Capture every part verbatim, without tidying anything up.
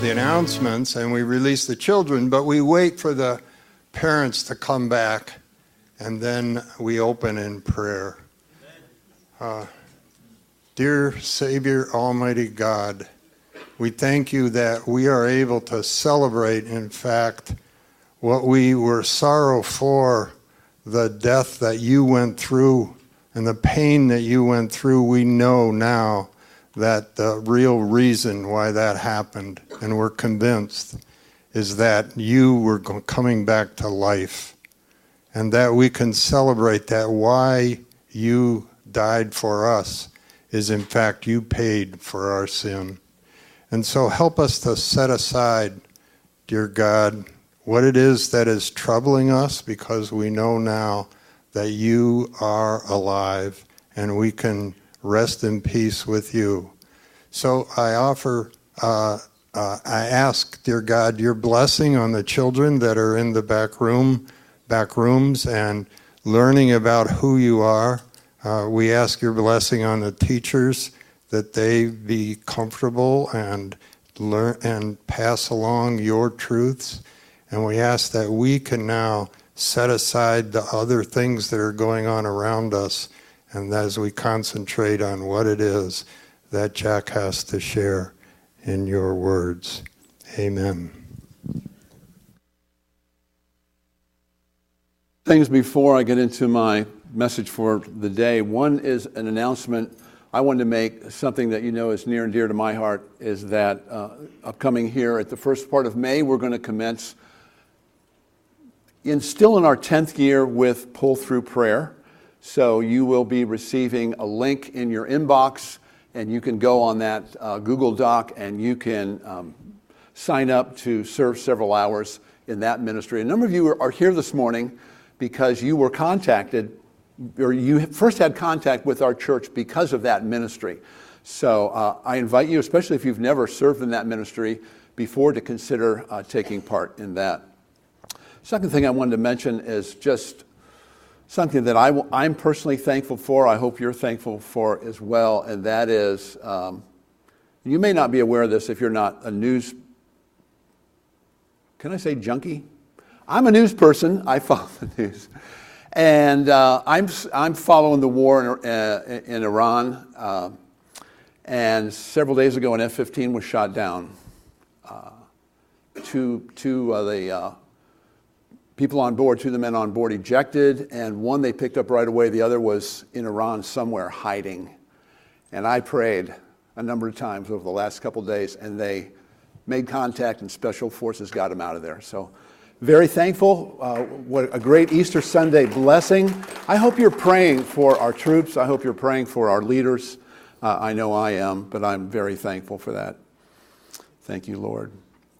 the announcements and we release the children, but we wait for the parents to come back and then we open in prayer. Uh, dear Savior, Almighty God, we thank you that we are able to celebrate, in fact, what we were sorrow for, the death that you went through and the pain that you went through. We know now that the real reason why that happened, and we're convinced, is that you were coming back to life, and that we can celebrate that why you died for us is in fact you paid for our sin. And so help us to set aside, dear God, what it is that is troubling us, because we know now that you are alive and we can rest in peace with you. So I offer, uh, uh, I ask, dear God, your blessing on the children that are in the back room, back rooms, and learning about who you are. Uh, we ask your blessing on the teachers, that they be comfortable and learn and pass along your truths. And we ask that we can now set aside the other things that are going on around us, and as we concentrate on what it is that Jack has to share in your words. Amen. Things before I get into my message for the day. One is an announcement I wanted to make, something that you know is near and dear to my heart, is that uh, upcoming here at the first part of May, we're going to commence in still in our tenth year with Pull Through Prayer. So you will be receiving a link in your inbox, and you can go on that uh, Google Doc and you can um, sign up to serve several hours in that ministry. A number of you are, are here this morning because you were contacted, or you first had contact with our church because of that ministry. So uh, I invite you, especially if you've never served in that ministry before, to consider uh, taking part in that. Second thing I wanted to mention is just something that I, I'm personally thankful for. I hope you're thankful for as well, and that is, um, you may not be aware of this if you're not a news, can I say junkie? I'm a news person. I follow the news. And uh, I'm I'm following the war in, uh, in Iran. Uh, and several days ago, an F fifteen was shot down. Uh, two two of the uh, people on board, two of the men on board ejected, and one they picked up right away. The other was in Iran somewhere hiding. And I prayed a number of times over the last couple of days, and they made contact, and special forces got him out of there. So. Very thankful. Uh, what a great Easter Sunday blessing. I hope you're praying for our troops. I hope you're praying for our leaders. Uh, I know I am, but I'm very thankful for that. Thank you, Lord.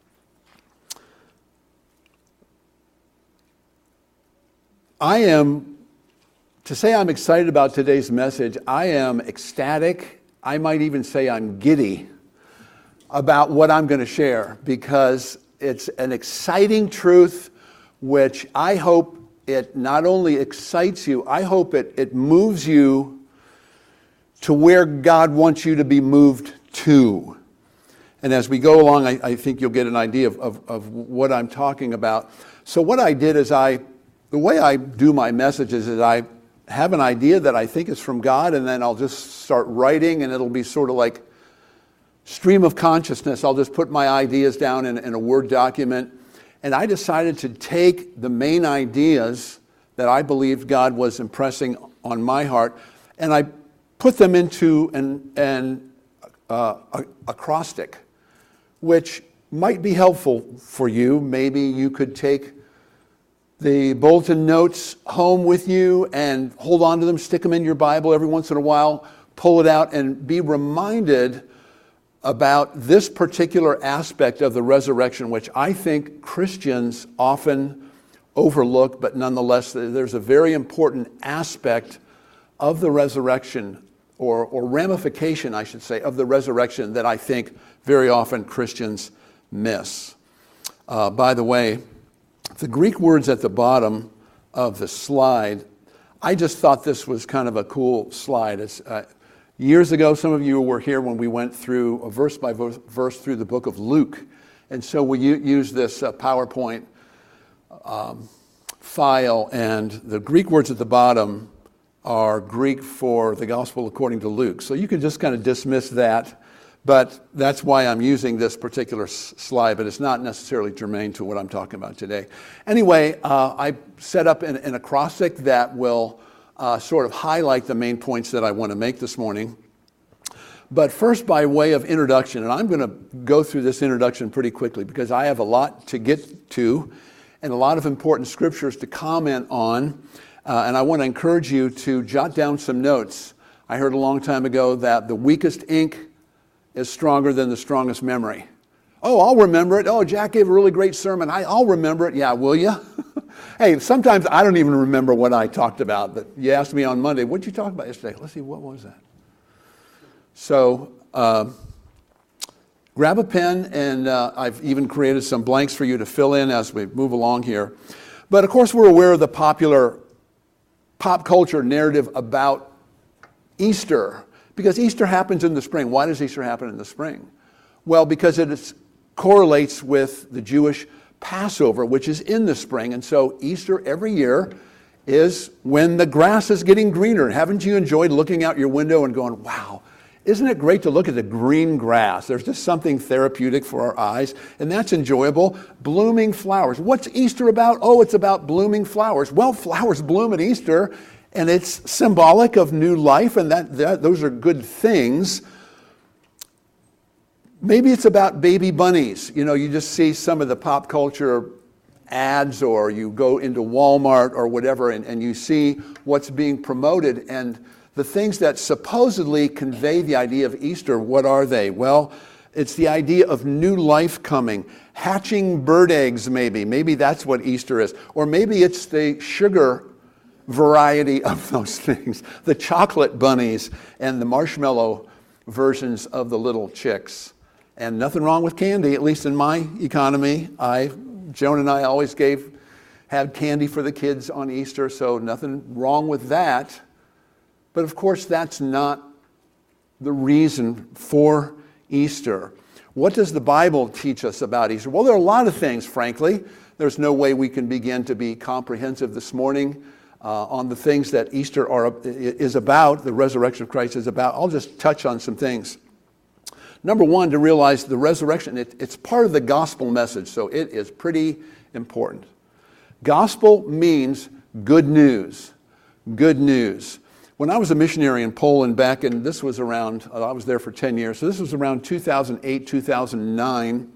I am, to say I'm excited about today's message, I am ecstatic. I might even say I'm giddy about what I'm going to share, because it's an exciting truth which I hope it not only excites you, I hope it, it moves you to where God wants you to be moved to. And as we go along, I, I think you'll get an idea of, of, of what I'm talking about. So what I did is I, the way I do my messages is I have an idea that I think is from God, and then I'll just start writing, and it'll be sort of like stream of consciousness. I'll just put my ideas down in, in a Word document. And I decided to take the main ideas that I believed God was impressing on my heart, and I put them into an, an uh, a, acrostic, which might be helpful for you. Maybe you could take the bulletin notes home with you and hold on to them, stick them in your Bible every once in a while, pull it out, and be reminded about this particular aspect of the resurrection, which I think Christians often overlook, but nonetheless, there's a very important aspect of the resurrection, or, or ramification, I should say, of the resurrection that I think very often Christians miss. Uh, by the way, the Greek words at the bottom of the slide, I just thought this was kind of a cool slide. It's, uh, years ago, some of you were here when we went through a verse by verse through the book of Luke. And so we u- use this uh, PowerPoint um, file, and the Greek words at the bottom are Greek for the gospel according to Luke. So you can just kind of dismiss that, but that's why I'm using this particular s- slide, but it's not necessarily germane to what I'm talking about today. Anyway, uh, I set up an, an acrostic that will uh, sort of highlight the main points that I want to make this morning. But first, by way of introduction, and I'm going to go through this introduction pretty quickly because I have a lot to get to and a lot of important scriptures to comment on. Uh, and I want to encourage you to jot down some notes. I heard a long time ago that the weakest ink is stronger than the strongest memory. Oh, I'll remember it. Oh, Jack gave a really great sermon. I, I'll remember it. Yeah, will you? Hey, sometimes I don't even remember what I talked about. But you asked me on Monday, what did you talk about yesterday? Let's see, what was that? So uh, grab a pen, and uh, I've even created some blanks for you to fill in as we move along here. But of course, we're aware of the popular pop culture narrative about Easter, because Easter happens in the spring. Why does Easter happen in the spring? Well, because it is, correlates with the Jewish Passover, which is in the spring. And so Easter every year is when the grass is getting greener. Haven't you enjoyed looking out your window and going, wow, isn't it great to look at the green grass? There's just something therapeutic for our eyes, and that's enjoyable. Blooming flowers. What's Easter about? Oh, it's about blooming flowers. Well, flowers bloom at Easter, and it's symbolic of new life, and that, that those are good things. Maybe it's about baby bunnies. You know, you just see some of the pop culture ads, or you go into Walmart or whatever, and, and you see what's being promoted, and the things that supposedly convey the idea of Easter, what are they? Well, it's the idea of new life coming, hatching bird eggs maybe. Maybe that's what Easter is. Or maybe it's the sugar variety of those things, the chocolate bunnies and the marshmallow versions of the little chicks. And nothing wrong with candy, at least in my economy. I, Joan and I always gave, had candy for the kids on Easter, so nothing wrong with that. But of course, that's not the reason for Easter. What does the Bible teach us about Easter? Well, there are a lot of things, frankly. There's no way we can begin to be comprehensive this morning uh, on the things that Easter are, is about, the resurrection of Christ is about. I'll just touch on some things. Number one, to realize the resurrection, it, it's part of the gospel message, so it is pretty important. Gospel means good news. Good news. When I was a missionary in Poland back in, this was around, I was there for ten years, so this was around two thousand eight, two thousand nine.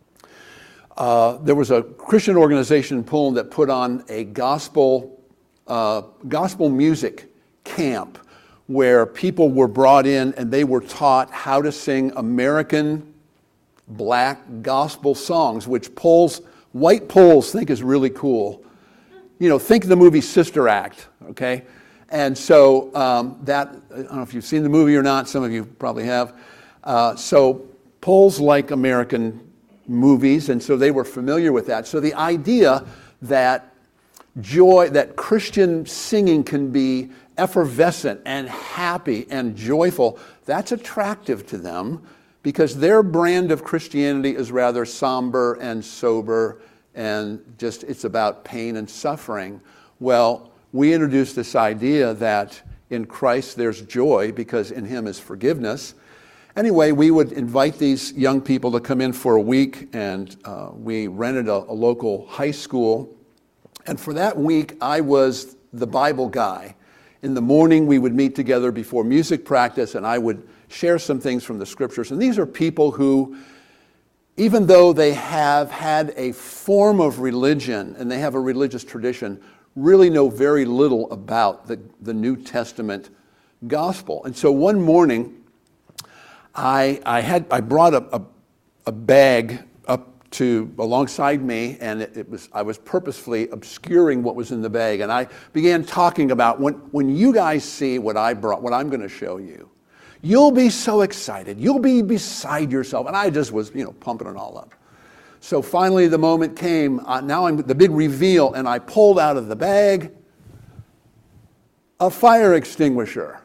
Uh, there was a Christian organization in Poland that put on a gospel, uh, gospel music camp where people were brought in and they were taught how to sing American black gospel songs, which Poles, white Poles think is really cool. You know, think of the movie Sister Act, okay? And so um, that, I don't know if you've seen the movie or not, some of you probably have. Uh, so Poles like American movies, and so they were familiar with that. So the idea that joy, that Christian singing can be effervescent and happy and joyful, that's attractive to them because their brand of Christianity is rather somber and sober and just it's about pain and suffering. Well, we introduced this idea that in Christ there's joy because in Him is forgiveness. Anyway, we would invite these young people to come in for a week, and uh, we rented a, a local high school. And for that week, I was the Bible guy. In the morning, we would meet together before music practice, and I would share some things from the scriptures. And these are people who, even though they have had a form of religion and they have a religious tradition, really know very little about the, the New Testament gospel. And so one morning, I, I had I brought a, a, a bag up to alongside me, and it, it was I was purposefully obscuring what was in the bag, and I began talking about when when you guys see what I brought, what I'm going to show you, you'll be so excited, you'll be beside yourself, and I just was you know pumping it all up. So finally, the moment came. Uh, now I'm the big reveal, and I pulled out of the bag a fire extinguisher.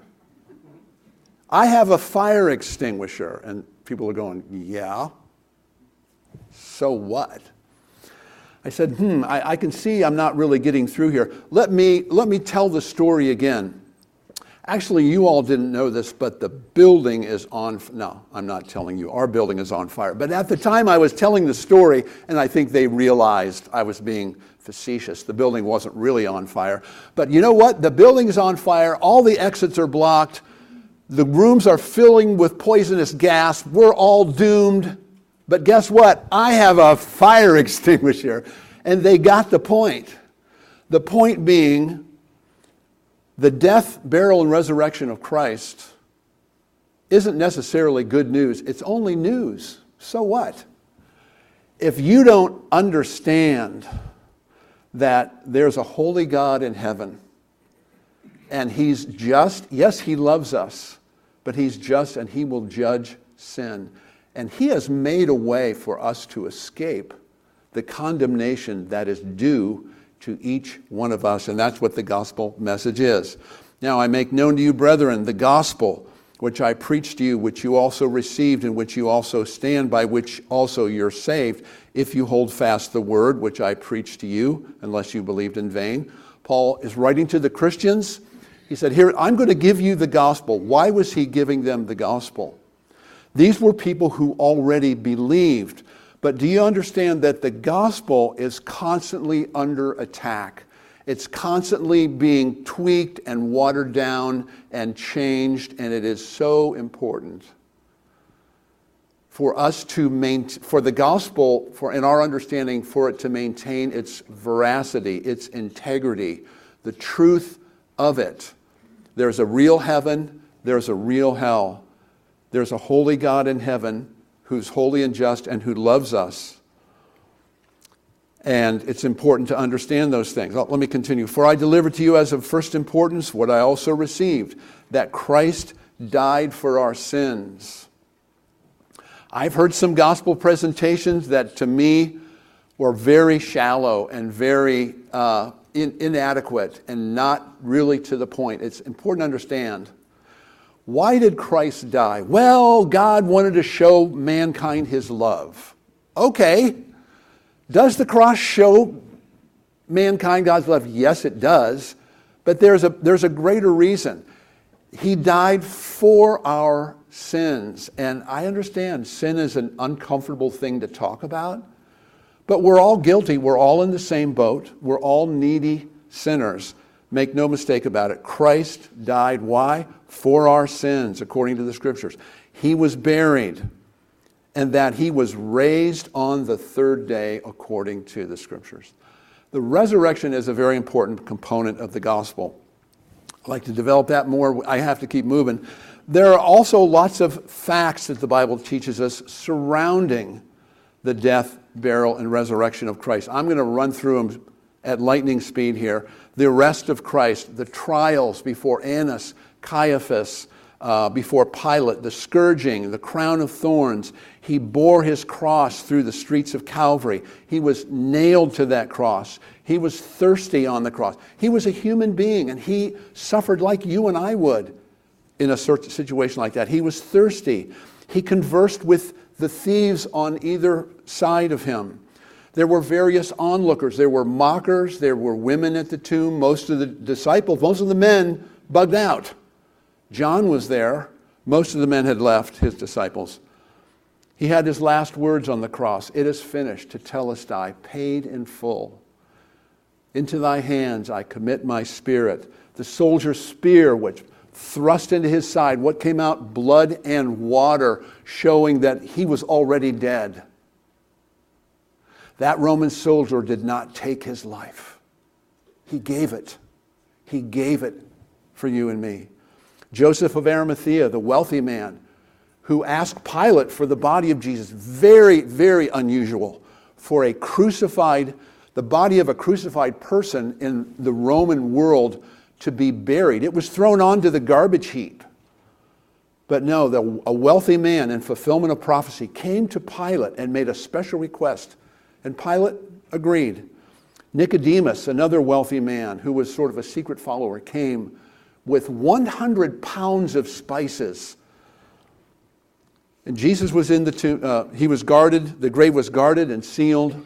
I have a fire extinguisher, and people are going, yeah. So what? I said, hmm, I, I can see I'm not really getting through here. Let me, let me tell the story again. Actually, you all didn't know this, but the building is on, no, I'm not telling you, our building is on fire. But at the time I was telling the story, and I think they realized I was being facetious. The building wasn't really on fire. But you know what? The building is on fire. All the exits are blocked. The rooms are filling with poisonous gas. We're all doomed. But guess what? I have a fire extinguisher. And they got the point. The point being, the death, burial, and resurrection of Christ isn't necessarily good news. It's only news. So what? If you don't understand that there's a holy God in heaven, and he's just, yes, he loves us, but he's just and he will judge sin. And he has made a way for us to escape the condemnation that is due to each one of us, and that's what the gospel message is. Now I make known to you, brethren, the gospel which I preached to you, which you also received, in which you also stand, by which also you're saved, if you hold fast the word which I preached to you, unless you believed in vain. Paul is writing to the Christians. He said, here, I'm going to give you the gospel. Why was he giving them the gospel? These were people who already believed. But do you understand that the gospel is constantly under attack? It's constantly being tweaked and watered down and changed, and it is so important for us to maintain, for the gospel, for in our understanding, for it to maintain its veracity, its integrity, the truth of it. There's a real heaven, there's a real hell. There's a holy God in heaven who's holy and just and who loves us. And it's important to understand those things. Let me continue. For I delivered to you as of first importance what I also received, that Christ died for our sins. I've heard some gospel presentations that to me were very shallow and very uh, in, inadequate and not really to the point. It's important to understand. Why did Christ die? Well, God wanted to show mankind his love. Okay. Does the cross show mankind God's love? Yes, it does. But there's a, there's a greater reason. He died for our sins. And I understand sin is an uncomfortable thing to talk about. But we're all guilty. We're all in the same boat. We're all needy sinners. Make no mistake about it. Christ died. Why? For our sins, according to the Scriptures. He was buried, and that he was raised on the third day, according to the Scriptures. The resurrection is a very important component of the gospel. I'd like to develop that more. I have to keep moving. There are also lots of facts that the Bible teaches us surrounding the death, burial, and resurrection of Christ. I'm going to run through them at lightning speed here. The arrest of Christ, the trials before Annas, Caiaphas, uh, before Pilate, the scourging, the crown of thorns. He bore his cross through the streets of Calvary. He was nailed to that cross. He was thirsty on the cross. He was a human being, and he suffered like you and I would in a situation like that. He was thirsty. He conversed with the thieves on either side of him. There were various onlookers. There were mockers. There were women at the tomb. Most of the disciples, most of the men bugged out. John was there. Most of the men had left, his disciples. He had his last words on the cross. It is finished, tetelestai, paid in full. Into thy hands I commit my spirit. The soldier's spear, which thrust into his side, what came out? Blood and water, showing that he was already dead. That Roman soldier did not take his life. He gave it. He gave it for you and me. Joseph of Arimathea, the wealthy man, who asked Pilate for the body of Jesus, very, very unusual for a crucified, the body of a crucified person in the Roman world to be buried. It was thrown onto the garbage heap. But no, the, a wealthy man in fulfillment of prophecy came to Pilate and made a special request. And Pilate agreed. Nicodemus, another wealthy man who was sort of a secret follower, came with one hundred pounds of spices And Jesus was in the tomb. Uh, he was guarded. The grave was guarded and sealed.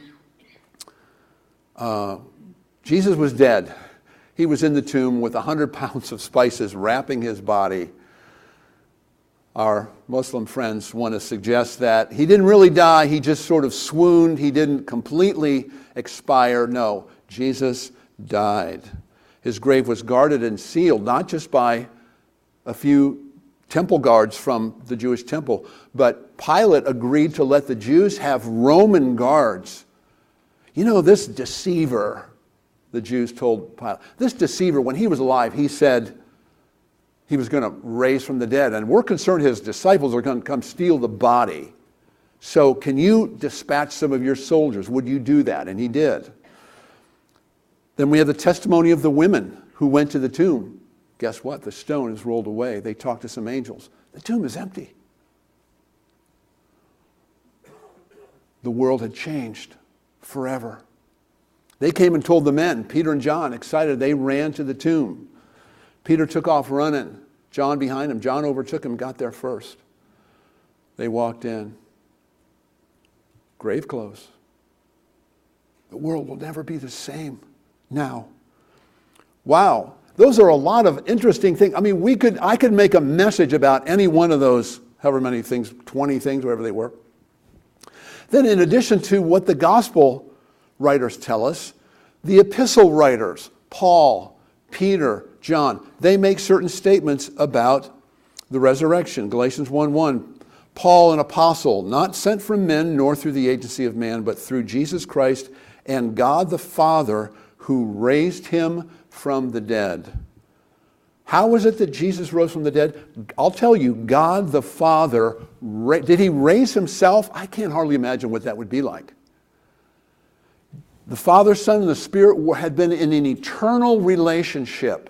Uh, Jesus was dead. He was in the tomb with a hundred pounds of spices wrapping his body. Our Muslim friends want to suggest that he didn't really die. He just sort of swooned. He didn't completely expire. No, Jesus died. His grave was guarded and sealed, not just by a few temple guards from the Jewish temple, but Pilate agreed to let the Jews have Roman guards. You know, this deceiver, the Jews told Pilate, this deceiver, when he was alive, he said he was going to raise from the dead, and we're concerned his disciples are going to come steal the body. So can you dispatch some of your soldiers? Would you do that? And he did. Then we have the testimony of the women who went to the tomb. Guess what? The stone is rolled away. They talked to some angels. The tomb is empty. The world had changed forever. They came and told the men, Peter and John, excited, they ran to the tomb. Peter took off running. John behind him. John overtook him, got there first. They walked in. Grave clothes. The world will never be the same now. Wow. Those are a lot of interesting things. I mean, we could, I could make a message about any one of those, however many things, twenty things, whatever they were. Then in addition to what the gospel writers tell us, the epistle writers, Paul, Peter, John, they make certain statements about the resurrection. Galatians one one, Paul, an apostle, not sent from men nor through the agency of man, but through Jesus Christ and God the Father who raised him from the dead. How was it that Jesus rose from the dead? I'll tell you, God the Father, did he raise himself? I can't hardly imagine what that would be like. The Father, Son, and the Spirit had been in an eternal relationship.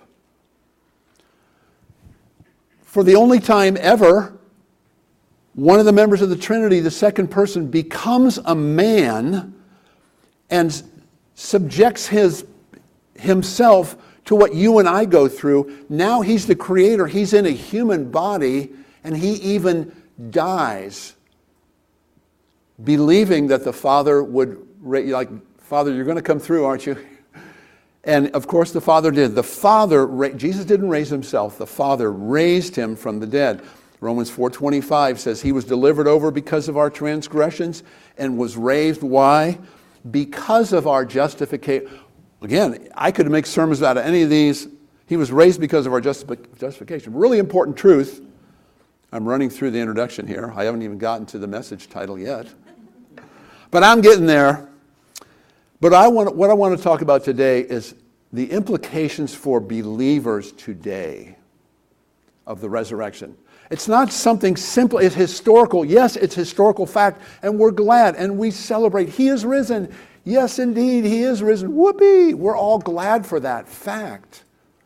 For the only time ever, one of the members of the Trinity, the second person, becomes a man and subjects his himself to what you and I go through. Now he's the creator. He's in a human body, and he even dies, believing that the Father would, like, Father, you're going to come through, aren't you? And of course the Father did. The Father, Jesus didn't raise himself. The Father raised him from the dead. Romans four twenty-five says he was delivered over because of our transgressions and was raised. Why? Because of our justification. Again, I could make sermons out of any of these. He was raised because of our justification. Really important truth. I'm running through the introduction here. I haven't even gotten to the message title yet. But I'm getting there. But I want, what I want to talk about today is the implications for believers today of the resurrection. It's not something simple. It's historical. Yes, it's historical fact, and we're glad, and we celebrate. He is risen. Yes, indeed, he is risen. Whoopee! We're all glad for that fact.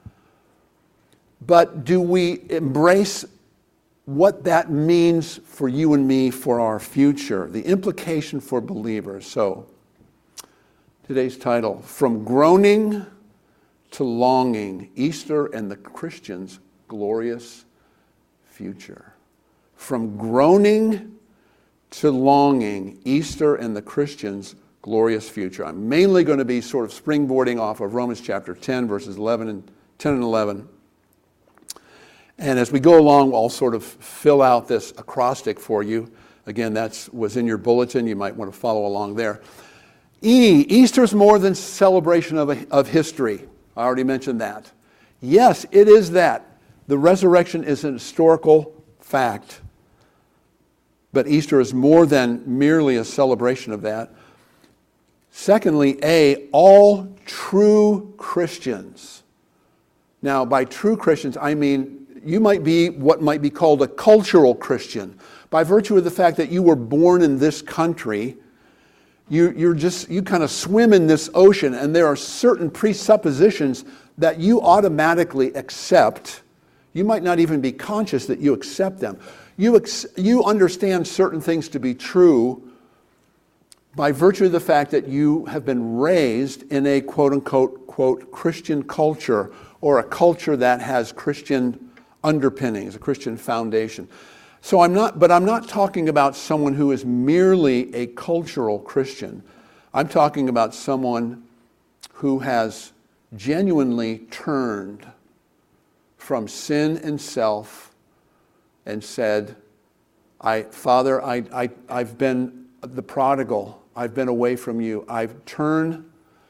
But do we embrace what that means for you and me for our future? The implication for believers. So, today's title, From Groaning to Longing, Easter and the Christian's Glorious Future. From groaning to longing, Easter and the Christian's glorious future. I'm mainly going to be sort of springboarding off of Romans chapter ten, verses eleven and ten and eleven. And as we go along, I'll sort of fill out this acrostic for you. Again, that was in your bulletin. You might want to follow along there. E, Easter's more than celebration of, a, of history. I already mentioned that. Yes, it is that. The resurrection is an historical fact. But Easter is more than merely a celebration of that. Secondly, A, all true Christians. Now, by true Christians, I mean you might be what might be called a cultural Christian. By virtue of the fact that you were born in this country, you, you're just, you kind of swim in this ocean, and there are certain presuppositions that you automatically accept. You might not even be conscious that you accept them. You, ex- you understand certain things to be true by virtue of the fact that you have been raised in a quote-unquote quote Christian culture, or a culture that has Christian underpinnings, a Christian foundation. So I'm not, but I'm not talking about someone who is merely a cultural Christian. I'm talking about someone who has genuinely turned from sin and self and said, I, Father, I, I, I've been the prodigal. I've been away from you. I've turned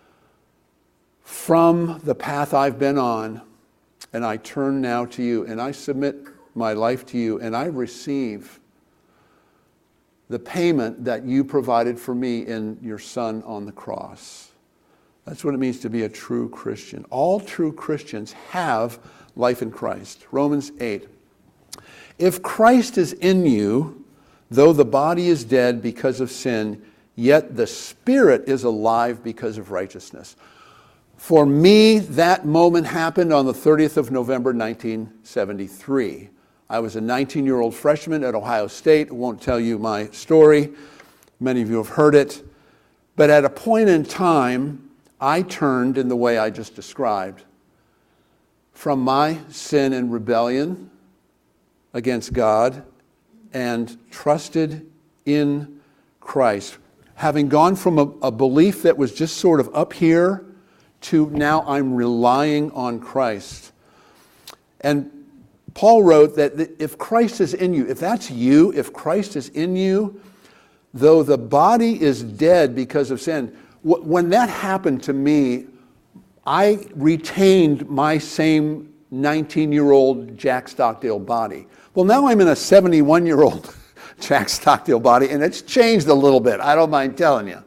from the path I've been on, and I turn now to you, and I submit my life to you, and I receive the payment that you provided for me in your Son on the cross. That's what it means to be a true Christian. All true Christians have life in Christ. Romans eight. If Christ is in you, though the body is dead because of sin, yet the Spirit is alive because of righteousness. For me, that moment happened on the thirtieth of November, nineteen seventy-three. I was a nineteen-year-old freshman at Ohio State. I won't tell you my story. Many of you have heard it. But at a point in time, I turned in the way I just described from my sin and rebellion against God and trusted in Christ. Having gone from a, a belief that was just sort of up here to now I'm relying on Christ. And Paul wrote that if Christ is in you, if that's you, if Christ is in you, though the body is dead because of sin, when that happened to me, I retained my same nineteen-year-old Jack Stockdale body. Well, now I'm in a seventy-one-year-old Jack Stockdale body, and it's changed a little bit, I don't mind telling you.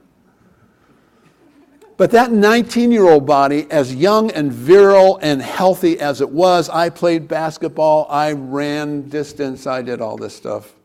But that nineteen-year-old body, as young and virile and healthy as it was, I played basketball, I ran distance, I did all this stuff.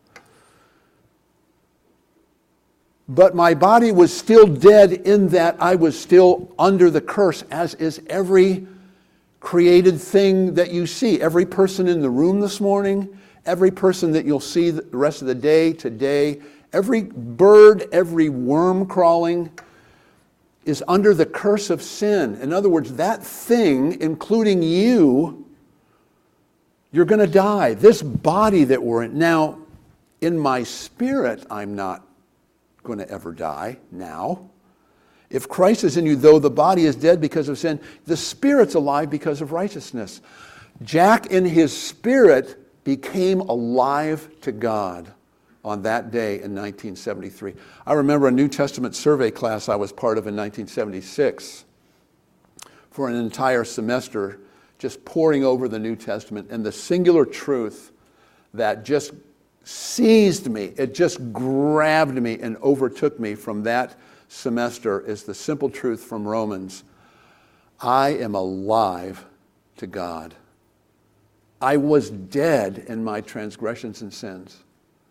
But my body was still dead in that I was still under the curse, as is every created thing that you see. Every person in the room this morning, every person that you'll see the rest of the day, today, every bird, every worm crawling is under the curse of sin. In other words, that thing, including you, you're going to die. This body that we're in. Now, in my spirit, I'm not going to ever die now. If Christ is in you, though the body is dead because of sin, the spirit's alive because of righteousness. Jack, in his spirit, became alive to God on that day in nineteen seventy-three. I remember a New Testament survey class I was part of in nineteen seventy-six for an entire semester, just poring over the New Testament, and the singular truth that just seized me, it just grabbed me and overtook me from that semester is the simple truth from Romans. I am alive to God. I was dead in my transgressions and sins.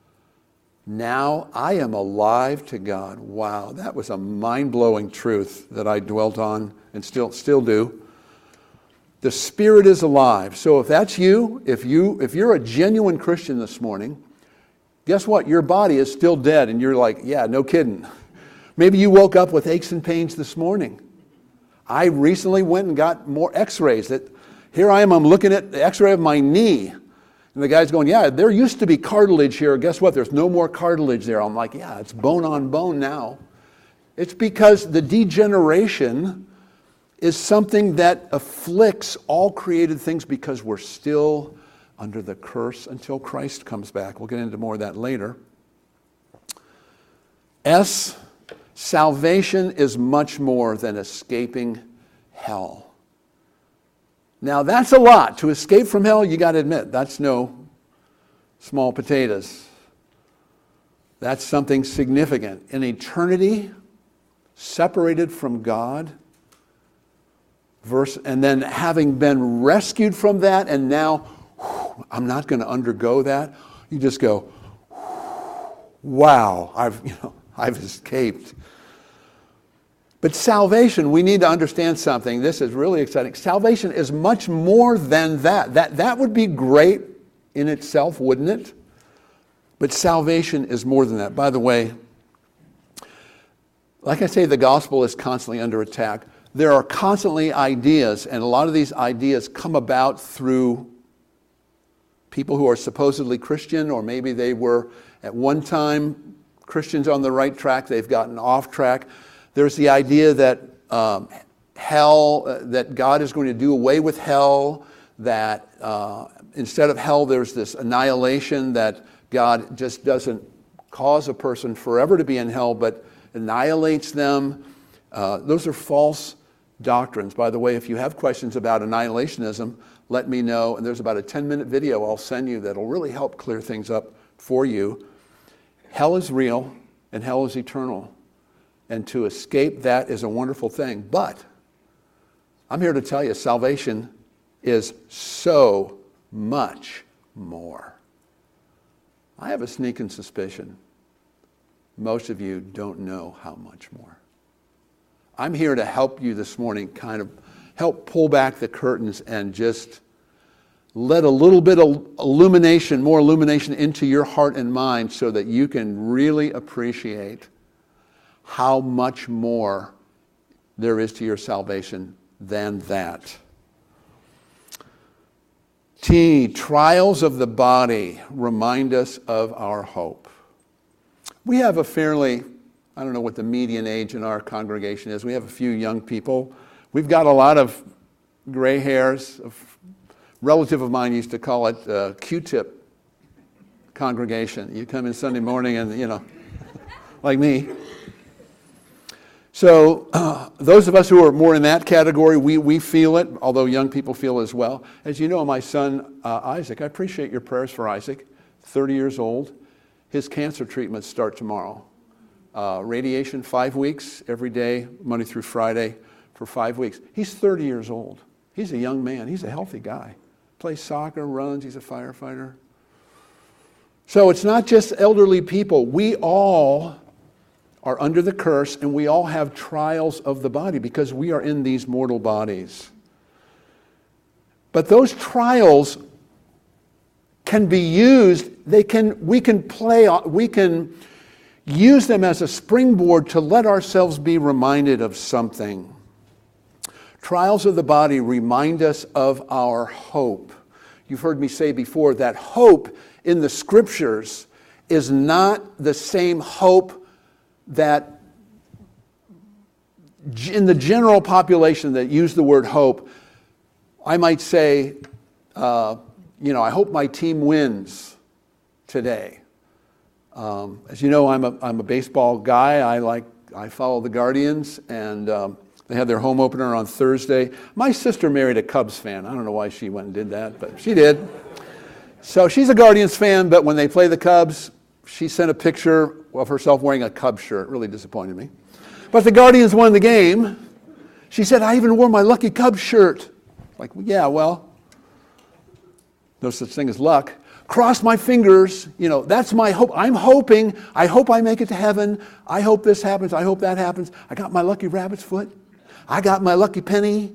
Now I am alive to God. Wow, that was a mind-blowing truth that I dwelt on and still still do. The Spirit is alive. So if that's you, if you if you're a genuine Christian this morning, guess what? Your body is still dead, and you're like, yeah, no kidding. Maybe you woke up with aches and pains this morning. I recently went and got more x-rays. That here I am, I'm looking at the x-ray of my knee. And the guy's going, yeah, there used to be cartilage here. Guess what? There's no more cartilage there. I'm like, yeah, it's bone on bone now. It's because the degeneration is something that afflicts all created things because we're still under the curse until Christ comes back. We'll get into more of that later. S, salvation is much more than escaping hell. Now that's a lot. To escape from hell, you got to admit, that's no small potatoes. That's something significant. In eternity, separated from God, verse, and then having been rescued from that, and now, whew, I'm not going to undergo that. You just go, wow, I've, you know, I've escaped. But salvation, we need to understand something. This is really exciting. Salvation is much more than that. That, that would be great in itself, wouldn't it? But salvation is more than that. By the way, like I say, the gospel is constantly under attack. There are constantly ideas, and a lot of these ideas come about through people who are supposedly Christian, or maybe they were at one time Christians on the right track, they've gotten off track. There's the idea that um, hell, uh, that God is going to do away with hell, that uh, instead of hell there's this annihilation, that God just doesn't cause a person forever to be in hell, but annihilates them. Uh, those are false doctrines. By the way, if you have questions about annihilationism, let me know. And there's about a ten-minute video I'll send you that'll really help clear things up for you. Hell is real, and hell is eternal. And to escape that is a wonderful thing. But I'm here to tell you, salvation is so much more. I have a sneaking suspicion most of you don't know how much more. I'm here to help you this morning, kind of help pull back the curtains and just let a little bit of illumination, more illumination into your heart and mind so that you can really appreciate how much more there is to your salvation than that. T, trials of the body remind us of our hope. We have a fairly, I don't know what the median age in our congregation is. We have a few young people. We've got a lot of gray hairs. A relative of mine used to call it uh, Q-tip congregation. You come in Sunday morning and, you know, like me. So uh, those of us who are more in that category, we, we feel it, although young people feel as well. As you know, my son, uh, Isaac, I appreciate your prayers for Isaac, thirty years old. His cancer treatments start tomorrow. Uh, radiation, five weeks, every day, Monday through Friday, for five weeks. He's thirty years old. He's a young man. He's a healthy guy. Plays soccer, runs, he's a firefighter. So it's not just elderly people. We all are under the curse, and we all have trials of the body because we are in these mortal bodies. But those trials can be used, they can, we can play, we can use them as a springboard to let ourselves be reminded of something. Trials of the body remind us of our hope. You've heard me say before that hope in the scriptures is not the same hope that in the general population that use the word hope. I might say, uh, you know, I hope my team wins today. Um, as you know, I'm a I'm a baseball guy. I like I follow the Guardians, and um, they had their home opener on Thursday. My sister married a Cubs fan. I don't know why she went and did that, but she did. So she's a Guardians fan, but when they play the Cubs, she sent a picture of herself wearing a Cubs shirt. It really disappointed me. But the Guardians won the game. She said, I even wore my lucky Cubs shirt. Like, yeah, well, no such thing as luck. Cross my fingers. You know, that's my hope. I'm hoping. I hope I make it to heaven. I hope this happens. I hope that happens. I got my lucky rabbit's foot. I got my lucky penny.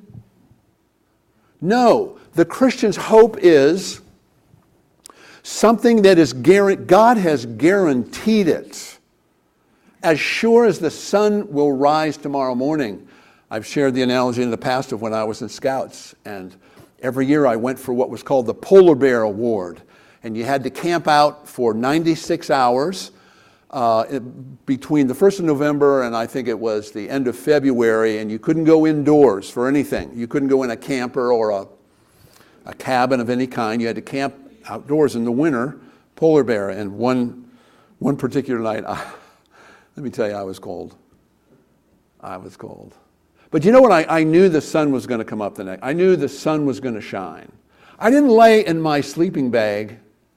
No, the Christian's hope is something that is guaranteed. God has guaranteed it. As sure as the sun will rise tomorrow morning. I've shared the analogy in the past of when I was in Scouts, and every year I went for what was called the Polar Bear Award, and you had to camp out for ninety-six hours uh, between the first of November and I think it was the end of February, and you couldn't go indoors for anything. You couldn't go in a camper or a, a cabin of any kind. You had to camp outdoors in the winter, polar bear. And one one particular night, I, let me tell you, I was cold. I was cold. But you know what? I, I knew the sun was going to come up the next. I knew the sun was going to shine. I didn't lay in my sleeping bag,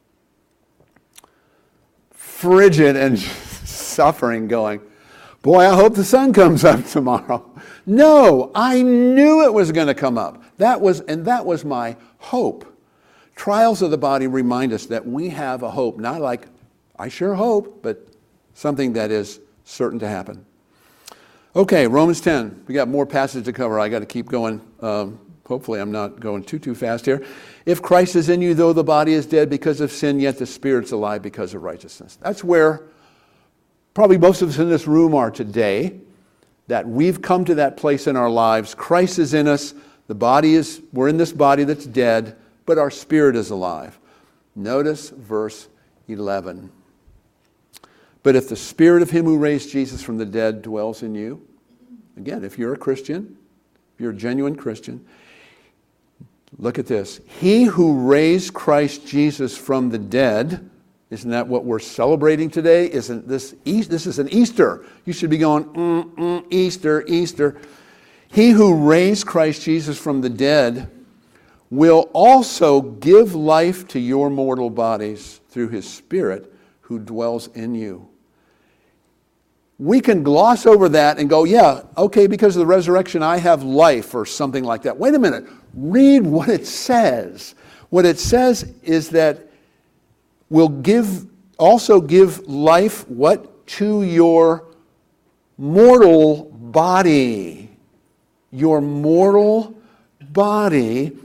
frigid and suffering, going, boy, I hope the sun comes up tomorrow. No, I knew it was going to come up. That was, and that was my hope. Trials of the body remind us that we have a hope, not like, I sure hope, but something that is certain to happen. Okay, Romans ten. We got more passage to cover. I got to keep going. Um, hopefully I'm not going too, too fast here. If Christ is in you, though the body is dead because of sin, yet the Spirit's alive because of righteousness. That's where probably most of us in this room are today, that we've come to that place in our lives. Christ is in us. The body is, we're in this body that's dead, but our spirit is alive. Notice verse eleven. But if the Spirit of him who raised Jesus from the dead dwells in you, again, if you're a Christian, if you're a genuine Christian, look at this. He who raised Christ Jesus from the dead, isn't that what we're celebrating today? Isn't this East, this is an Easter? You should be going, mm, mm, Easter, Easter. He who raised Christ Jesus from the dead will also give life to your mortal bodies through his Spirit who dwells in you. We can gloss over that and go, yeah, okay, because of the resurrection I have life or something like that. Wait a minute. Read what it says. What it says is that will give also give life what? To your mortal body. Your mortal body.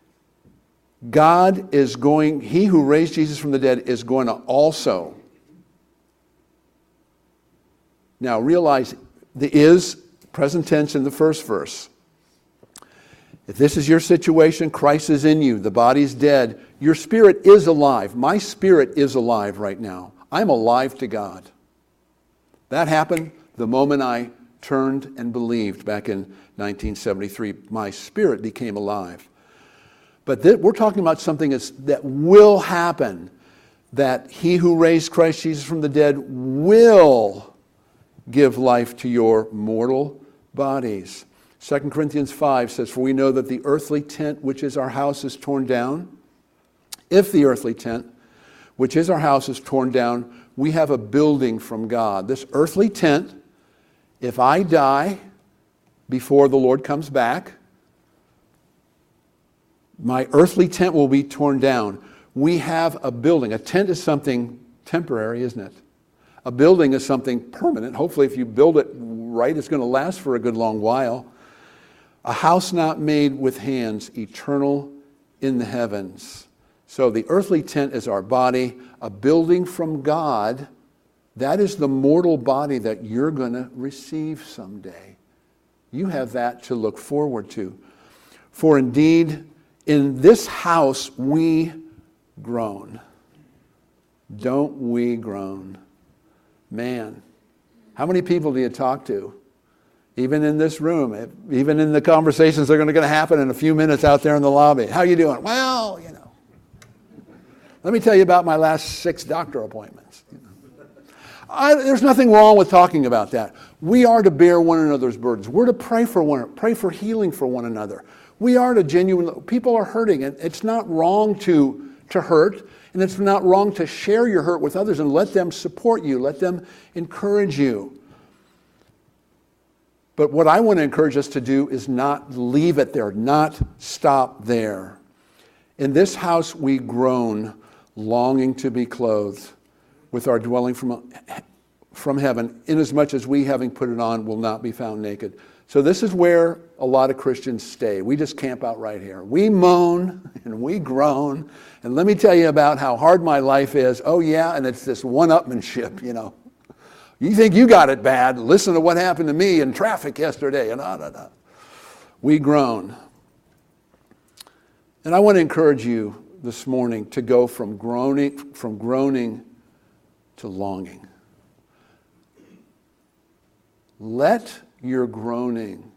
God is going, he who raised Jesus from the dead is going to also. Now realize the is present tense in the first verse. If this is your situation, Christ is in you, the body's dead, your spirit is alive. My spirit is alive right now. I'm alive to God. That happened the moment I turned and believed back in nineteen seventy-three. My spirit became alive. But th- we're talking about something that's, that will happen, that he who raised Christ Jesus from the dead will give life to your mortal bodies. Second Corinthians five says, for we know that the earthly tent, which is our house, is torn down. If the earthly tent, which is our house, is torn down, we have a building from God. This earthly tent, if I die before the Lord comes back, my earthly tent will be torn down. We have a building. A tent is something temporary, isn't it? A building is something permanent. Hopefully, if you build it right, it's going to last for a good long while. A house not made with hands, eternal in the heavens. So the earthly tent is our body. A building from God, that is the mortal body that you're going to receive someday. You have that to look forward to. For indeed, in this house we groan. Don't we groan? Man, how many people do you talk to? Even in this room, even in the conversations that are going to happen in a few minutes out there in the lobby. How you doing? Well, you know. Let me tell you about my last six doctor appointments. I, there's nothing wrong with talking about that. We are to bear one another's burdens. We're to pray for one, pray for healing for one another. We are to genuinely, people are hurting, and it's not wrong to, to hurt. And it's not wrong to share your hurt with others and let them support you, let them encourage you. But what I want to encourage us to do is not leave it there, not stop there. In this house we groan, longing to be clothed with our dwelling from, from heaven, inasmuch as we, having put it on, will not be found naked. So this is where a lot of Christians stay. We just camp out right here. We moan and we groan. And let me tell you about how hard my life is. Oh yeah, and it's this one-upmanship, you know. You think you got it bad. Listen to what happened to me in traffic yesterday. And ah, da, da. We groan. And I want to encourage you this morning to go from groaning, from groaning to longing. Let your groaning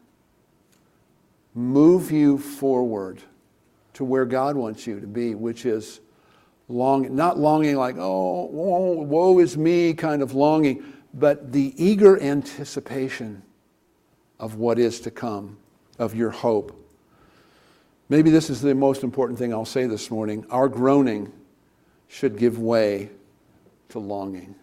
move you forward to where God wants you to be, which is longing, not longing like, oh, woe, woe is me kind of longing, but the eager anticipation of what is to come, of your hope. Maybe this is the most important thing I'll say this morning. Our groaning should give way to longing.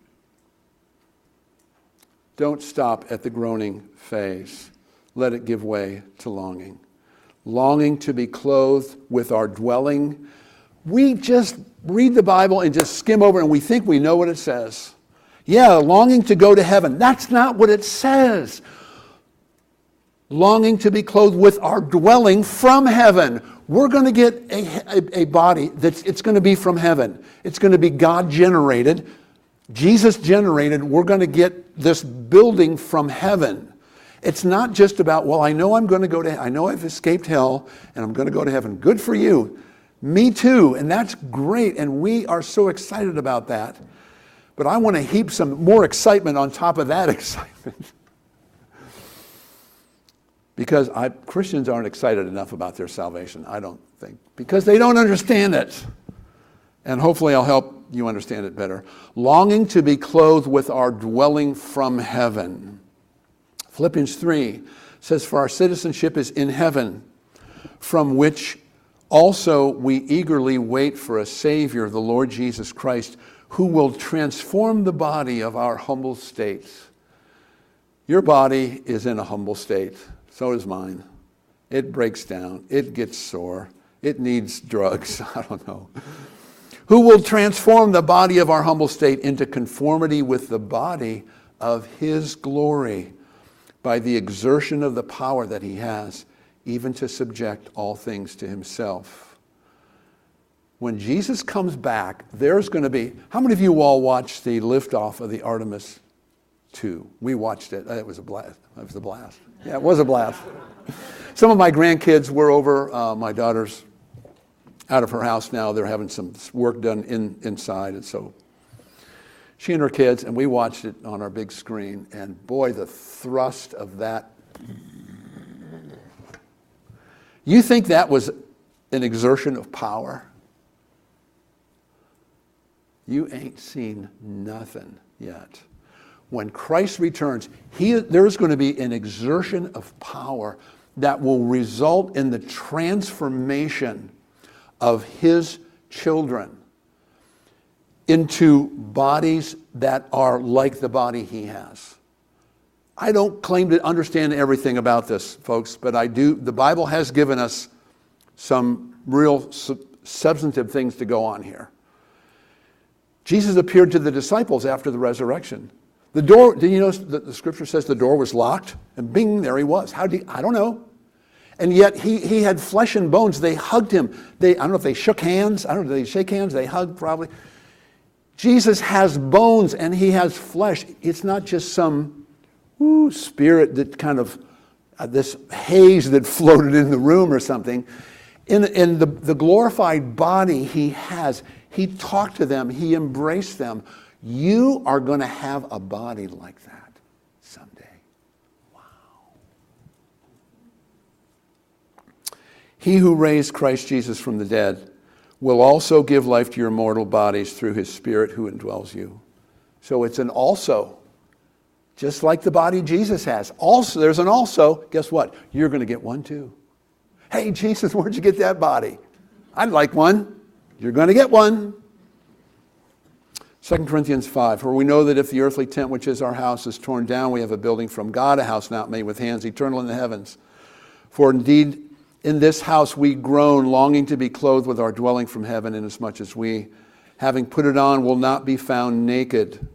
Don't stop at the groaning phase. Let it give way to longing. Longing to be clothed with our dwelling. We just read the Bible and just skim over and we think we know what it says. Yeah, longing to go to heaven. That's not what it says. Longing to be clothed with our dwelling from heaven. We're going to get a, a, a body that's it's going to be from heaven. It's going to be God generated. Jesus generated, we're going to get this building from heaven. It's not just about, well, I know I'm going to go to, I know I've escaped hell and I'm going to go to heaven. Good for you. Me too, and that's great, and we are so excited about that. But I want to heap some more excitement on top of that excitement. Because I, Christians aren't excited enough about their salvation, I don't think, because they don't understand it. And hopefully I'll help you understand it better. Longing to be clothed with our dwelling from heaven. Philippians three says, for our citizenship is in heaven, from which also we eagerly wait for a Savior, the Lord Jesus Christ, who will transform the body of our humble state. Your body is in a humble state. So is mine. It breaks down. It gets sore. It needs drugs. I don't know. Who will transform the body of our humble state into conformity with the body of his glory by the exertion of the power that he has, even to subject all things to himself. When Jesus comes back, there's going to be, how many of you all watched the liftoff of the Artemis two? We watched it. It was a blast. It was a blast. Yeah, it was a blast. Some of my grandkids were over. Uh, my daughter's out of her house now. They're having some work done in, inside. And so she and her kids, and we watched it on our big screen. And boy, the thrust of that. You think that was an exertion of power? You ain't seen nothing yet. When Christ returns, he, there's going to be an exertion of power that will result in the transformation of his children into bodies that are like the body he has. I don't claim to understand everything about this, folks, but I do. The Bible has given us some real sub- substantive things to go on here. Jesus appeared to the disciples after the resurrection. The door, do you know that the scripture says the door was locked? And bing, there he was. How did he, I don't know. And yet he, he had flesh and bones. They hugged him. They, I don't know if they shook hands. I don't know, did they shake hands? They hugged probably. Jesus has bones and he has flesh. It's not just some ooh, spirit that kind of, uh, this haze that floated in the room or something. In, in the, the glorified body he has, he talked to them. He embraced them. You are going to have a body like that someday. Wow. He who raised Christ Jesus from the dead will also give life to your mortal bodies through his Spirit who indwells you. So it's an also, just like the body Jesus has. Also, there's an also. Guess what? You're going to get one too. Hey, Jesus, where'd you get that body? I'd like one. You're going to get one. Second Corinthians five, for we know that if the earthly tent which is our house is torn down, we have a building from God, a house not made with hands, eternal in the heavens. For indeed, in this house we groan, longing to be clothed with our dwelling from heaven, inasmuch as we, having put it on, will not be found naked.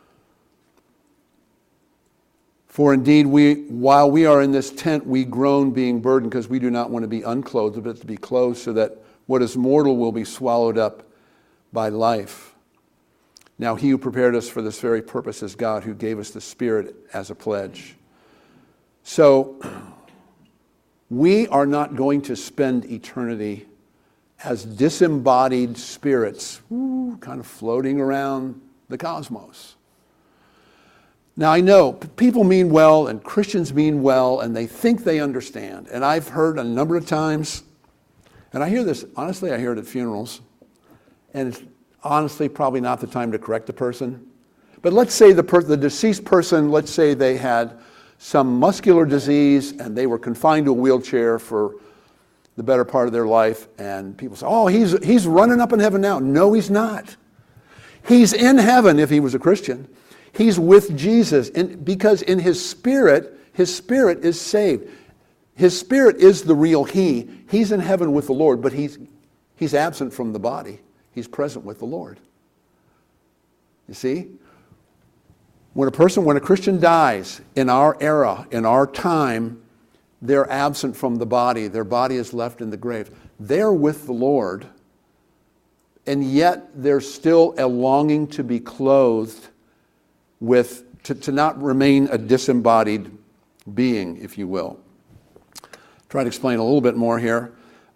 For indeed, we, while we are in this tent, we groan, being burdened, because we do not want to be unclothed, but to be clothed, so that what is mortal will be swallowed up by life. Now he who prepared us for this very purpose is God, who gave us the Spirit as a pledge. So we are not going to spend eternity as disembodied spirits, ooh, kind of floating around the cosmos. Now I know people mean well and Christians mean well and they think they understand. And I've heard a number of times, and I hear this, honestly, I hear it at funerals, and it's honestly probably not the time to correct the person. But let's say the, per- the deceased person, let's say they had some muscular disease and they were confined to a wheelchair for the better part of their life, and people say, oh, he's, he's running up in heaven now. No, he's not. He's in heaven if he was a Christian. He's with Jesus, and because in his spirit, his spirit is saved. His spirit is the real he. He's in heaven with the Lord, but he's, he's absent from the body. He's present with the Lord. You see? When a person, when a Christian dies in our era, in our time, they're absent from the body. Their body is left in the grave. They're with the Lord, and yet there's still a longing to be clothed with, to, to not remain a disembodied being, if you will. Try to explain a little bit more here.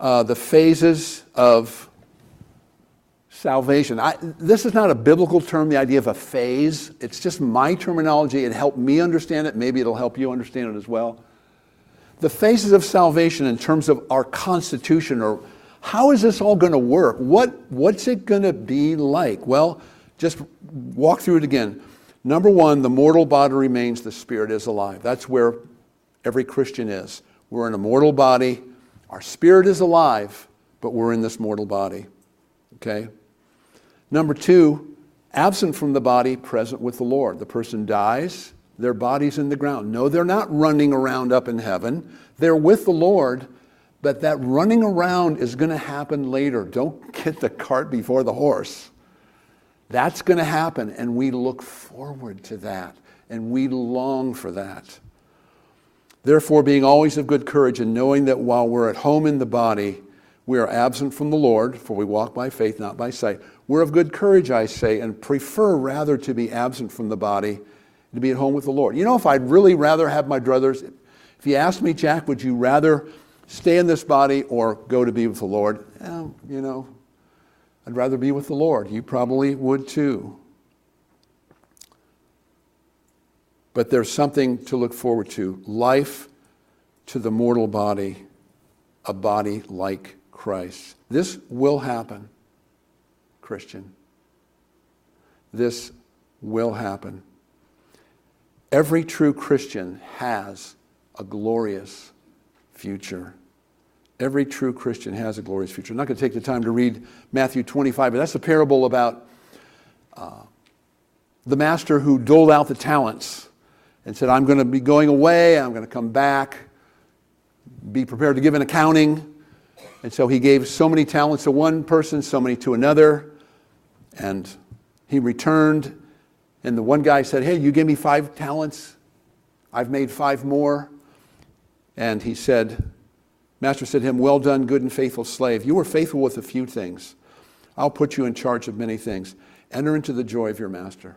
uh, the phases of salvation. I, this is not a biblical term, the idea of a phase. It's just my terminology. It helped me understand it. Maybe it'll help you understand it as well. The phases of salvation in terms of our constitution, or how is this all going to work? What, what's it going to be like? Well, just walk through it again. Number one, the mortal body remains, the spirit is alive. That's where every Christian is. We're in a mortal body. Our spirit is alive, but we're in this mortal body. Okay? Number two, absent from the body, present with the Lord. The person dies, their body's in the ground. No, they're not running around up in heaven. They're with the Lord, but that running around is going to happen later. Don't get the cart before the horse. That's going to happen, and we look forward to that, and we long for that. Therefore, being always of good courage, and knowing that while we're at home in the body, we are absent from the Lord, for we walk by faith, not by sight. We're of good courage, I say, and prefer rather to be absent from the body, to be at home with the Lord. You know, if I'd really rather have my brothers, if you asked me, Jack, would you rather stay in this body or go to be with the Lord? Eh, you know, I'd rather be with the Lord. You probably would too. But there's something to look forward to. Life to the mortal body, a body like Christ. This will happen, Christian. This will happen. Every true Christian has a glorious future. Every true Christian has a glorious future. I'm not going to take the time to read Matthew twenty-five, but that's a parable about uh, the master who doled out the talents and said, I'm going to be going away, I'm going to come back, be prepared to give an accounting. And so he gave so many talents to one person, so many to another, and he returned. And the one guy said, hey, you gave me five talents. I've made five more. And he said, Master said to him, well done, good and faithful slave. You were faithful with a few things. I'll put you in charge of many things. Enter into the joy of your master.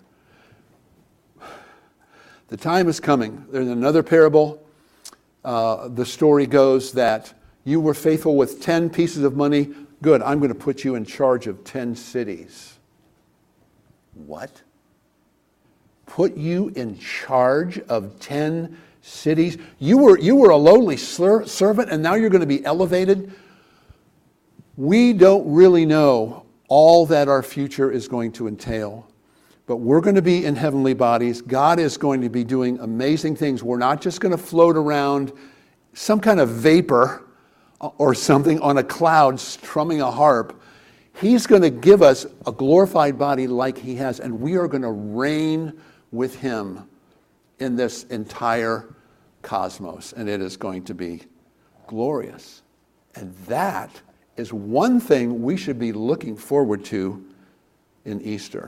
The time is coming. There's another parable. Uh, the story goes that you were faithful with ten pieces of money. Good, I'm going to put you in charge of ten cities. What? Put you in charge of ten cities? You were, you were a lowly ser- servant, and now you're going to be elevated? We don't really know all that our future is going to entail. But we're going to be in heavenly bodies. God is going to be doing amazing things. We're not just going to float around some kind of vapor or something on a cloud strumming a harp. He's going to give us a glorified body like he has, and we are going to reign with him in this entire cosmos, and it is going to be glorious. And that is one thing we should be looking forward to in Easter.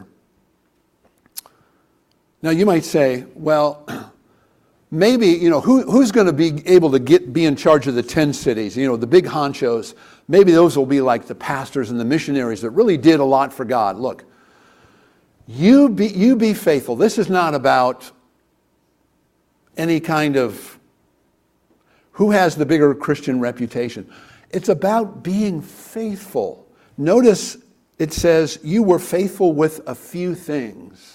Now you might say, well, maybe, you know, who, who's going to be able to get be in charge of the ten cities? You know, the big honchos. Maybe those will be like the pastors and the missionaries that really did a lot for God. Look, you be, you be faithful. This is not about any kind of who has the bigger Christian reputation. It's about being faithful. Notice it says, you were faithful with a few things.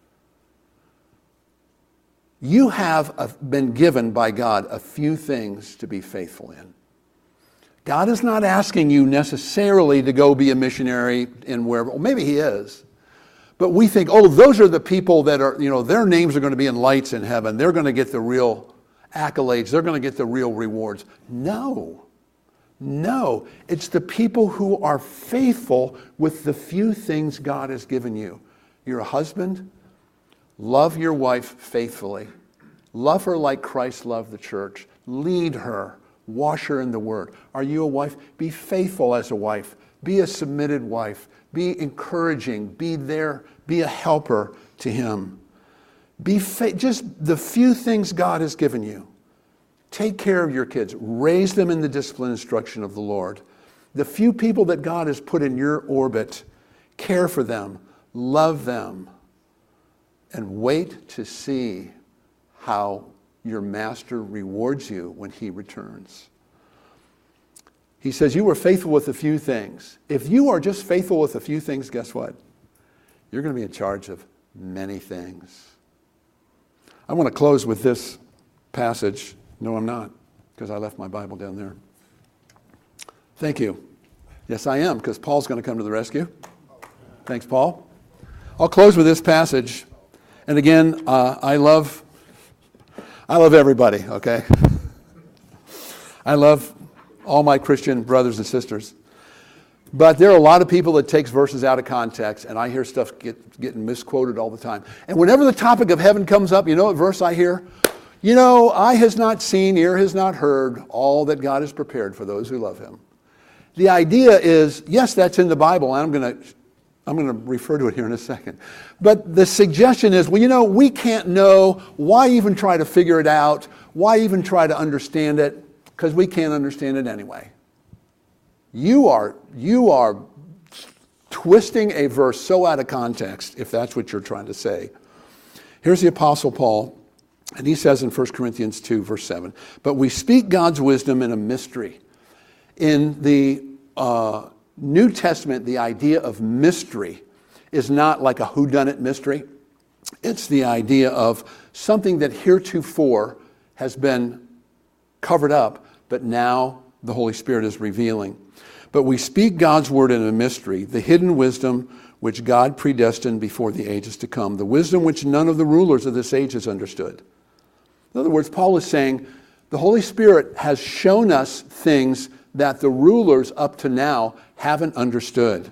You have been given by God a few things to be faithful in. God is not asking you necessarily to go be a missionary in wherever, well, maybe he is. But we think, oh, those are the people that are, you know, their names are going to be in lights in heaven. They're going to get the real accolades. They're going to get the real rewards. No, no. It's the people who are faithful with the few things God has given you. You're a husband. Love your wife faithfully. Love her like Christ loved the church. Lead her. Wash her in the word. Are you a wife? Be faithful as a wife. Be a submitted wife. Be encouraging. Be there. Be a helper to him. Be fa- just the few things God has given you. Take care of your kids. Raise them in the discipline and instruction of the Lord. The few people that God has put in your orbit, care for them. Love them. And wait to see how your master rewards you when he returns. He says, you were faithful with a few things. If you are just faithful with a few things, guess what? You're going to be in charge of many things. I want to close with this passage. No, I'm not, because I left my Bible down there. Thank you. Yes, I am, because Paul's going to come to the rescue. Thanks, Paul. I'll close with this passage. And again, uh, I love, I love everybody, okay? I love all my Christian brothers and sisters. But there are a lot of people that takes verses out of context, and I hear stuff get, getting misquoted all the time. And whenever the topic of heaven comes up, you know what verse I hear? You know, eye has not seen, ear has not heard, all that God has prepared for those who love him. The idea is, yes, that's in the Bible, and I'm going to I'm going to refer to it here in a second. But the suggestion is, well, you know, we can't know. Why even try to figure it out? Why even try to understand it? Because we can't understand it anyway. You are, you are twisting a verse so out of context, if that's what you're trying to say. Here's the Apostle Paul, and he says in First Corinthians two, verse seven, but we speak God's wisdom in a mystery. In the uh, New Testament, the idea of mystery is not like a whodunit mystery. It's the idea of something that heretofore has been covered up, but now the Holy Spirit is revealing. But we speak God's word in a mystery, the hidden wisdom which God predestined before the ages to come, the wisdom which none of the rulers of this age has understood. In other words, Paul is saying the Holy Spirit has shown us things that the rulers up to now haven't understood.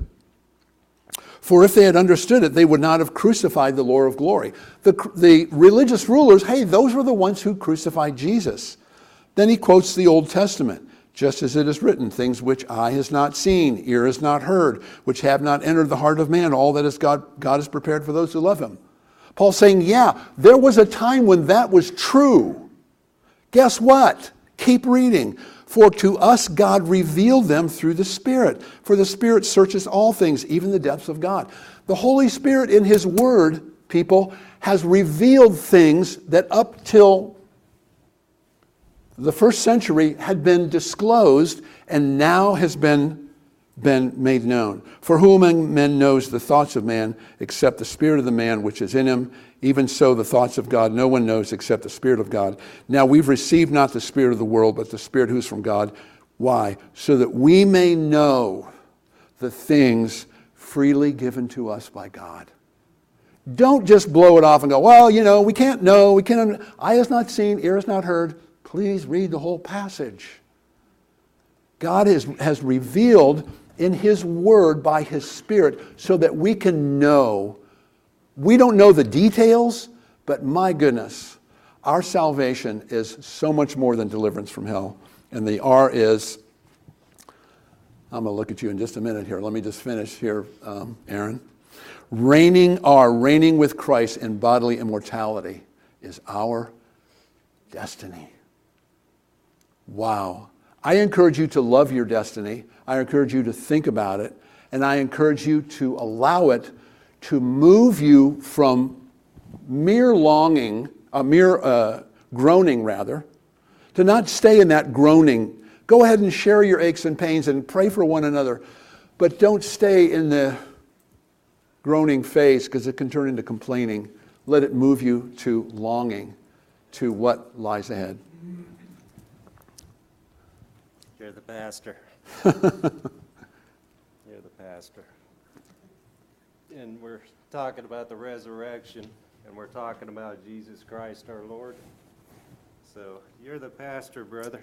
For if they had understood it, they would not have crucified the Lord of glory. The, the religious rulers, hey, those were the ones who crucified Jesus. Then he quotes the Old Testament, just as it is written, things which eye has not seen, ear has not heard, which have not entered the heart of man, all that is God, God has prepared for those who love him. Paul's saying, yeah, there was a time when that was true. Guess what? Keep reading. For to us God revealed them through the Spirit. For the Spirit searches all things, even the depths of God. The Holy Spirit in his word, people, has revealed things that up till the first century had been disclosed and now has been, been made known. For who among men knows the thoughts of man except the spirit of the man which is in him? Even so, the thoughts of God no one knows except the Spirit of God. Now we've received not the spirit of the world, but the Spirit who's from God. Why? So that we may know the things freely given to us by God. Don't just blow it off and go, well, you know, we can't know, we can't, eye has not seen, ear has not heard. Please read the whole passage. God has, has revealed in his word by his Spirit so that we can know. We don't know the details, but my goodness, our salvation is so much more than deliverance from hell. And the R is, I'm going to look at you in just a minute here. Let me just finish here, um, Aaron. Reigning, our reigning with Christ in bodily immortality is our destiny. Wow. I encourage you to love your destiny. I encourage you to think about it. And I encourage you to allow it to move you from mere longing, a uh, mere uh, groaning rather, to not stay in that groaning. Go ahead and share your aches and pains and pray for one another, but don't stay in the groaning phase because it can turn into complaining. Let it move you to longing, to what lies ahead. You're the pastor. You're the pastor. And we're talking about the resurrection, and we're talking about Jesus Christ our Lord. So you're the pastor, brother.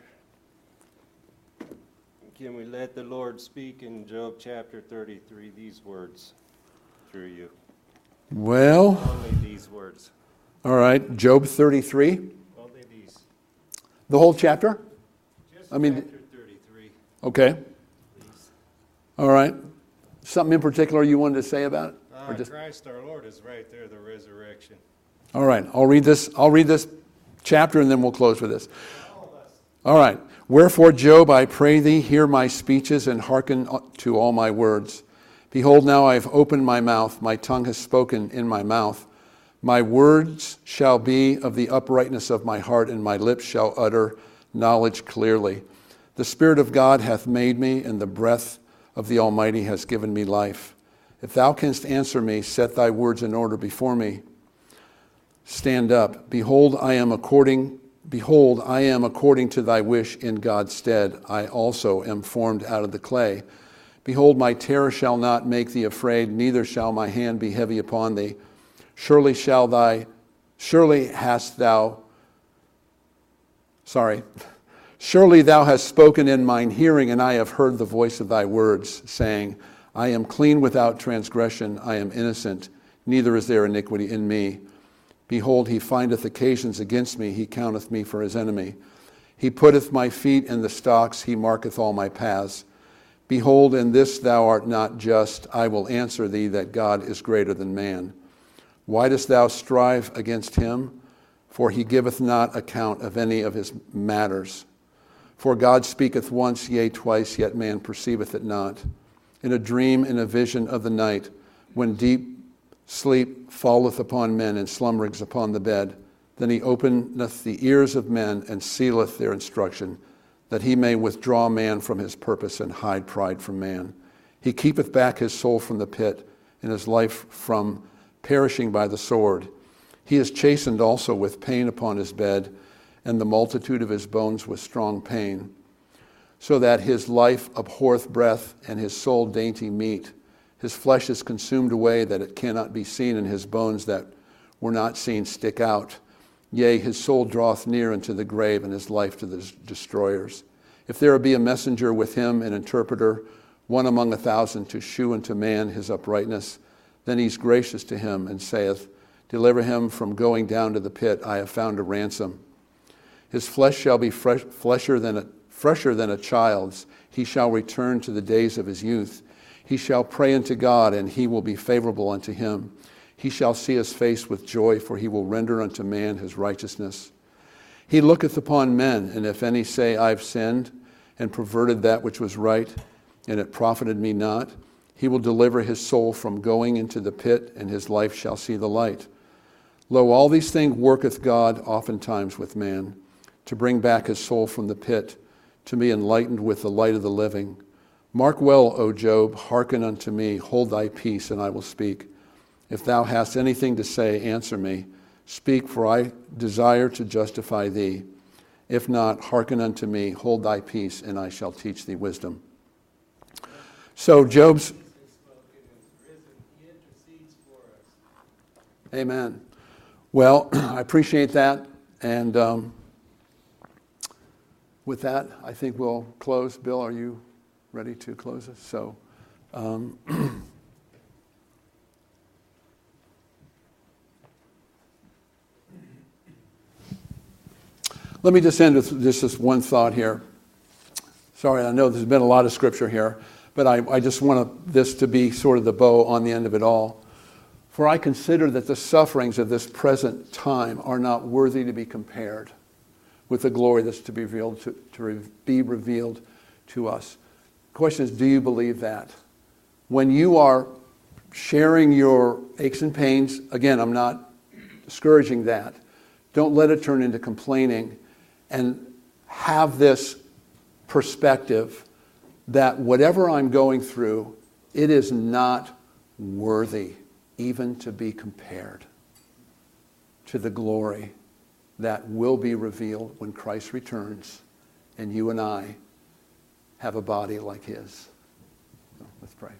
Can we let the Lord speak in Job chapter thirty-three these words through you? Well, only these words. All right, Job thirty-three. Only these. The whole chapter? Just I mean, chapter thirty-three. Okay. Please. All right. Something in particular you wanted to say about it? Uh, just... Christ our Lord is right there, the resurrection. All right. I'll read this. I'll read this chapter and then we'll close with this. All right. Wherefore, Job, I pray thee, hear my speeches and hearken to all my words. Behold, now I have opened my mouth. My tongue has spoken in my mouth. My words shall be of the uprightness of my heart, and my lips shall utter knowledge clearly. The Spirit of God hath made me, and the breath of the Almighty has given me life. If thou canst answer me, set thy words in order before me. Stand up. Behold, I am according Behold, I am according to thy wish in God's stead. I also am formed out of the clay. Behold, my terror shall not make thee afraid, neither shall my hand be heavy upon thee. Surely shall thy, surely hast thou, sorry, surely thou hast spoken in mine hearing, and I have heard the voice of thy words, saying, I am clean without transgression, I am innocent, neither is there iniquity in me. Behold, he findeth occasions against me, he counteth me for his enemy. He putteth my feet in the stocks, he marketh all my paths. Behold, in this thou art not just. I will answer thee that God is greater than man. Why dost thou strive against him? For he giveth not account of any of his matters. For God speaketh once, yea, twice, yet man perceiveth it not. In a dream, in a vision of the night, when deep sleep falleth upon men, and slumberings upon the bed, then he openeth the ears of men, and sealeth their instruction, that he may withdraw man from his purpose, and hide pride from man. He keepeth back his soul from the pit, and his life from perishing by the sword. He is chastened also with pain upon his bed, and the multitude of his bones with strong pain, so that his life abhorreth breath, and his soul dainty meat. His flesh is consumed away, that it cannot be seen, and his bones that were not seen stick out. Yea, his soul draweth near unto the grave, and his life to the destroyers. If there be a messenger with him, an interpreter, one among a thousand, to shew unto man his uprightness, then he's gracious to him, and saith, Deliver him from going down to the pit, I have found a ransom. His flesh shall be fresh, flesher than a, fresher than a child's. He shall return to the days of his youth. He shall pray unto God, and he will be favorable unto him. He shall see his face with joy, for he will render unto man his righteousness. He looketh upon men, and if any say, I've sinned, and perverted that which was right, and it profited me not, he will deliver his soul from going into the pit, and his life shall see the light. Lo, all these things worketh God oftentimes with man, to bring back his soul from the pit, to be enlightened with the light of the living. Mark well, O Job, hearken unto me, hold thy peace, and I will speak. If thou hast anything to say, answer me. Speak, for I desire to justify thee. If not, hearken unto me, hold thy peace, and I shall teach thee wisdom. So Job's... Amen. Well, I appreciate that, and um, with that, I think we'll close. Bill, are you ready to close us? So, um, let me just end with just this one thought here. Sorry, I know there's been a lot of scripture here, but I, I just want this to be sort of the bow on the end of it all. For I consider that the sufferings of this present time are not worthy to be compared with the glory that's to be revealed to, to be revealed to us. The question is, do you believe that? When you are sharing your aches and pains, again, I'm not discouraging that. Don't let it turn into complaining, and have this perspective that whatever I'm going through, it is not worthy even to be compared to the glory that will be revealed when Christ returns and you and I have a body like his. So let's pray.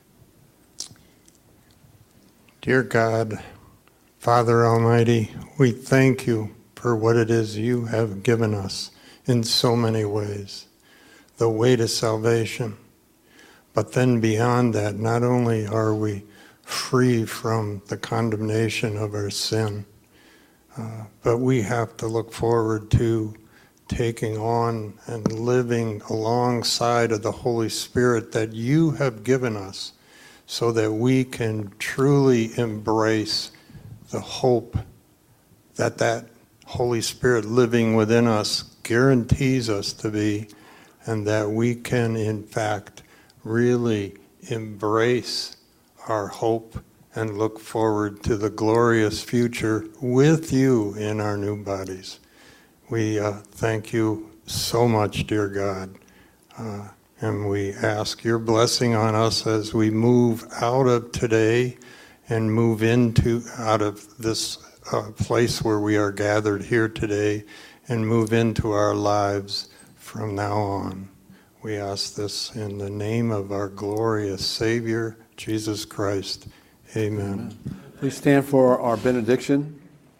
Dear God, Father Almighty, we thank you for what it is you have given us in so many ways. The way to salvation. But then beyond that, not only are we free from the condemnation of our sin, uh, but we have to look forward to taking on and living alongside of the Holy Spirit that you have given us, so that we can truly embrace the hope that that Holy Spirit living within us guarantees us to be, and that we can in fact really embrace our hope and look forward to the glorious future with you in our new bodies. We uh, thank you so much, dear God, Uh, and we ask your blessing on us as we move out of today and move into out of this uh, place where we are gathered here today and move into our lives from now on. We ask this in the name of our glorious Savior, Jesus Christ. Amen. Amen. Please stand for our benediction.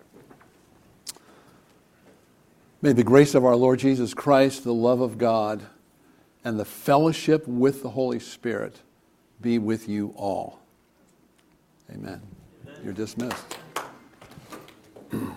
May the grace of our Lord Jesus Christ, the love of God, and the fellowship with the Holy Spirit be with you all. Amen. You're dismissed.